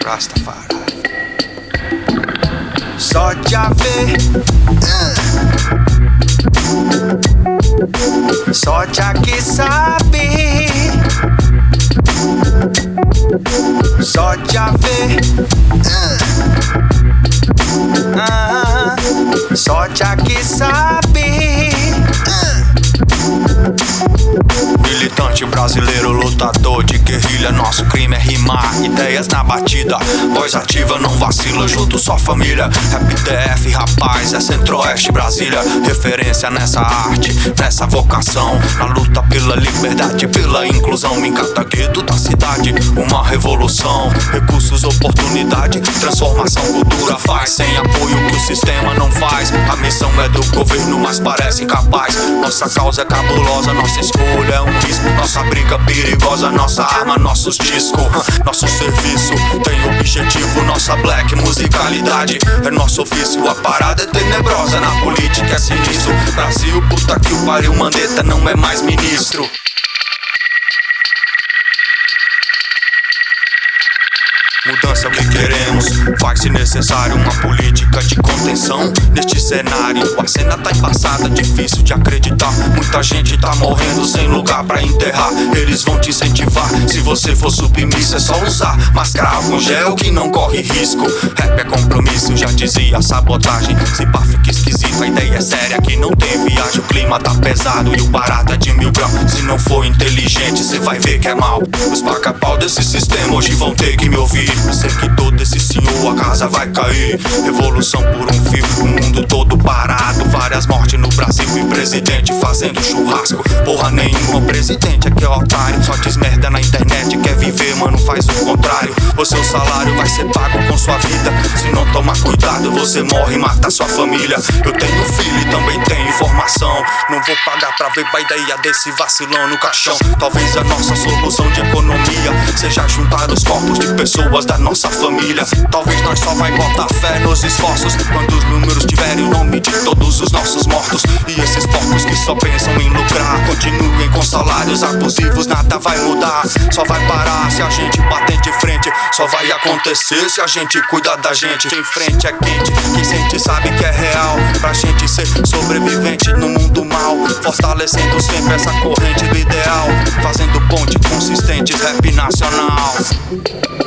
Rastafari. Só já vê, só já que sabe, só já vê, só já que sabe. Militante brasileiro, lutador de guerrilha, nosso crime é rimar, ideias na batida. Voz ativa, não vacila, junto só família. Rap DF, rapaz, é Centro-Oeste, Brasília. Referência nessa arte, nessa vocação, na luta pela liberdade, pela inclusão. Em cada gueto da cidade, uma revolução. Recursos, oportunidade, transformação, cultura faz. Sem apoio que o sistema não faz. A missão é do governo, mas parece incapaz. Nossa causa é cabulosa, nossa escolha é um risco. Nossa briga perigosa, nossa arma, nossos discos. Nosso serviço tem objetivo, nossa black musicalidade é nosso ofício. A parada é tenebrosa, na política é sinistro. Brasil, puta que o pariu, Mandetta não é mais ministro. Mudança é o que queremos, faz-se necessário uma política de contenção. Neste cenário, a cena tá embaçada, difícil de acreditar. Muita gente tá morrendo sem lugar pra enterrar. Eles vão te incentivar, se você for submisso é só usar máscara com gel que não corre risco. Rap é compromisso, já dizia a sabotagem. Se pá fica esquisito, a ideia é séria que não tem viagem. O clima tá pesado e o barato é de 1000 graus. Se não for inteligente, cê vai ver que é mal. Os paca-pau desse sistema hoje vão ter que me ouvir. Eu sei que todo esse senhor, a casa vai cair. Revolução por um fio, o mundo todo parado. Várias mortes no Brasil e presidente fazendo churrasco. Porra nenhuma, presidente aqui é otário. Só diz merda na internet, quer viver, mano, faz o contrário. O seu salário vai ser pago com sua vida. Se não tomar cuidado, você morre e mata sua família. Eu tenho filho e também tenho informação. Não vou pagar pra ver a ideia desse vacilão no caixão. Talvez a nossa solução de economia seja juntar os corpos de pessoas da nossa família. Talvez nós só vai botar fé nos esforços quando os números tiverem o nome de todos os nossos mortos. E esses porcos que só pensam em lucrar continuem com salários abusivos, nada vai mudar. Só vai parar se a gente bater de frente. Só vai acontecer se a gente cuidar da gente. Em frente é quente, quem sente sabe que é real. Pra gente ser sobrevivente no mundo mal, fortalecendo sempre essa corrente do ideal, fazendo ponte consistentes, rap nacional.